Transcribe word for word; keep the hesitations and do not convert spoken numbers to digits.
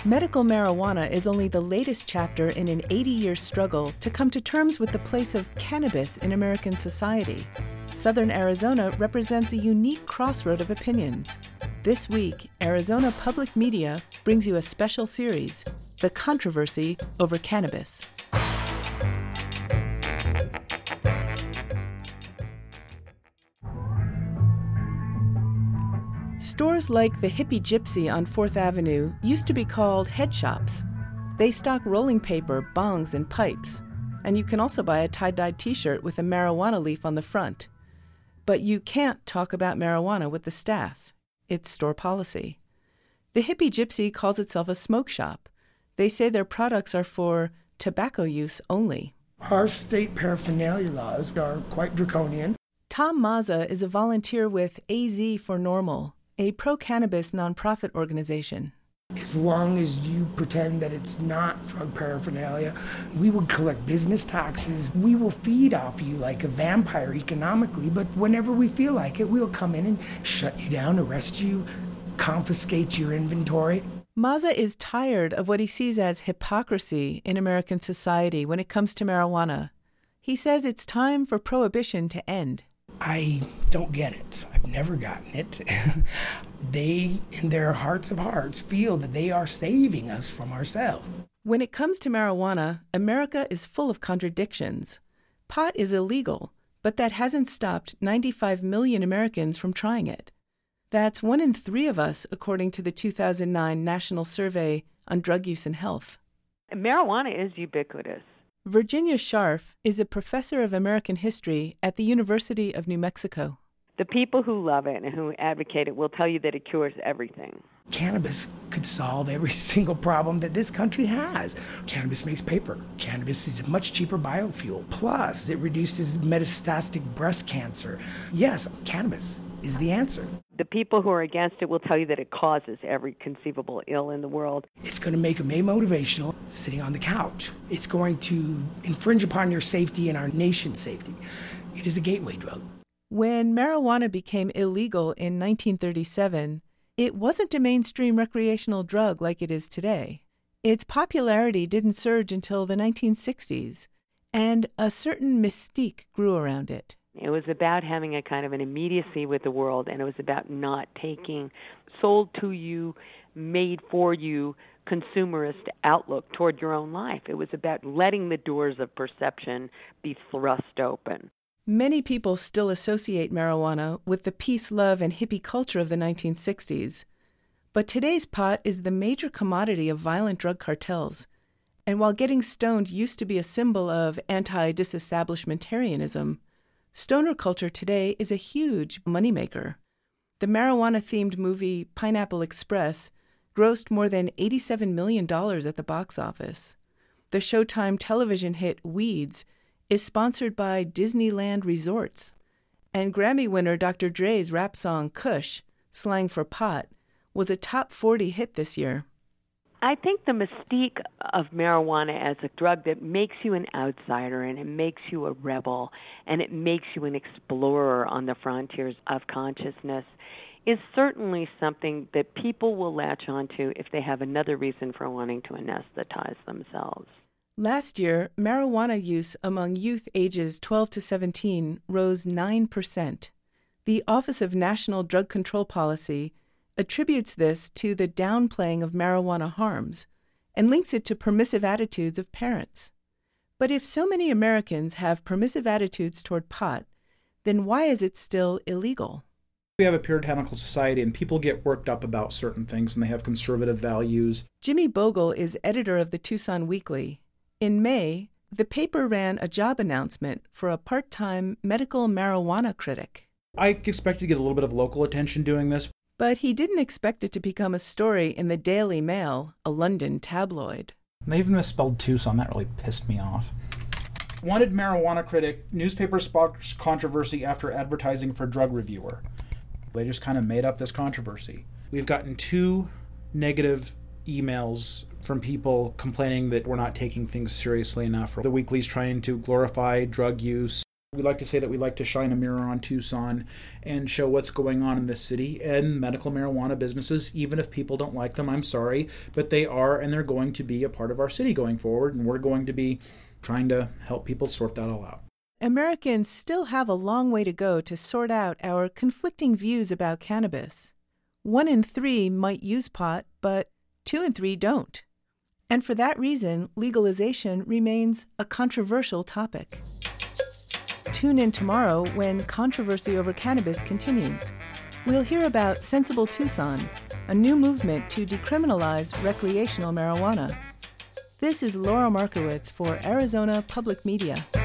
Medical marijuana is only the latest chapter in an eighty-year struggle to come to terms with the place of cannabis in American society. Southern Arizona represents a unique crossroad of opinions. This week, Arizona Public Media brings you a special series, The Controversy Over Cannabis. Stores like the Hippie Gypsy on fourth Avenue used to be called head shops. They stock rolling paper, bongs, and pipes. And you can also buy a tie-dyed t-shirt with a marijuana leaf on the front. But you can't talk about marijuana with the staff. It's store policy. The Hippie Gypsy calls itself a smoke shop. They say their products are for tobacco use only. Our state paraphernalia laws are quite draconian. Tom Mazza is a volunteer with A Z for Normal, a pro-cannabis nonprofit organization. As long as you pretend that it's not drug paraphernalia, we will collect business taxes. We will feed off you like a vampire economically, but whenever we feel like it, we'll come in and shut you down, arrest you, confiscate your inventory. Mazza is tired of what he sees as hypocrisy in American society when it comes to marijuana. He says it's time for prohibition to end. I don't get it. I've never gotten it. They, in their hearts of hearts, feel that they are saving us from ourselves. When it comes to marijuana, America is full of contradictions. Pot is illegal, but that hasn't stopped ninety-five million Americans from trying it. That's one in three of us, according to the two thousand nine National Survey on Drug Use and Health. Marijuana is ubiquitous. Virginia Scharf is a professor of American history at the University of New Mexico. The people who love it and who advocate it will tell you that it cures everything. Cannabis could solve every single problem that this country has. Cannabis makes paper. Cannabis is a much cheaper biofuel. Plus, it reduces metastatic breast cancer. Yes, cannabis is the answer. The people who are against it will tell you that it causes every conceivable ill in the world. It's going to make them amotivational sitting on the couch. It's going to infringe upon your safety and our nation's safety. It is a gateway drug. When marijuana became illegal in nineteen thirty-seven, it wasn't a mainstream recreational drug like it is today. Its popularity didn't surge until the nineteen sixties, and a certain mystique grew around it. It was about having a kind of an immediacy with the world, and it was about not taking sold to you, made for you, consumerist outlook toward your own life. It was about letting the doors of perception be thrust open. Many people still associate marijuana with the peace, love, and hippie culture of the nineteen sixties. But today's pot is the major commodity of violent drug cartels. And while getting stoned used to be a symbol of anti-disestablishmentarianism, stoner culture today is a huge moneymaker. The marijuana-themed movie Pineapple Express grossed more than eighty-seven million dollars at the box office. The Showtime television hit Weeds is sponsored by Disneyland Resorts. And Grammy winner Doctor Dre's rap song Kush, slang for pot, was a top forty hit this year. I think the mystique of marijuana as a drug that makes you an outsider and it makes you a rebel and it makes you an explorer on the frontiers of consciousness is certainly something that people will latch onto if they have another reason for wanting to anesthetize themselves. Last year, marijuana use among youth ages twelve to seventeen rose nine percent. The Office of National Drug Control Policy attributes this to the downplaying of marijuana harms and links it to permissive attitudes of parents. But if so many Americans have permissive attitudes toward pot, then why is it still illegal? We have a puritanical society and people get worked up about certain things and they have conservative values. Jimmy Bogle is editor of the Tucson Weekly. In May, the paper ran a job announcement for a part-time medical marijuana critic. I expected to get a little bit of local attention doing this. But he didn't expect it to become a story in the Daily Mail, a London tabloid. They even misspelled Tucson. That really pissed me off. Wanted marijuana critic, newspaper sparks controversy after advertising for drug reviewer. They just kind of made up this controversy. We've gotten two negative emails from people complaining that we're not taking things seriously enough. The Weekly's trying to glorify drug use. We like to say that we like to shine a mirror on Tucson and show what's going on in this city and medical marijuana businesses, even if people don't like them, I'm sorry, but they are and they're going to be a part of our city going forward, and we're going to be trying to help people sort that all out. Americans still have a long way to go to sort out our conflicting views about cannabis. One in three might use pot, but two in three don't. And for that reason, legalization remains a controversial topic. Tune in tomorrow when controversy over cannabis continues. We'll hear about Sensible Tucson, a new movement to decriminalize recreational marijuana. This is Laura Markowitz for Arizona Public Media.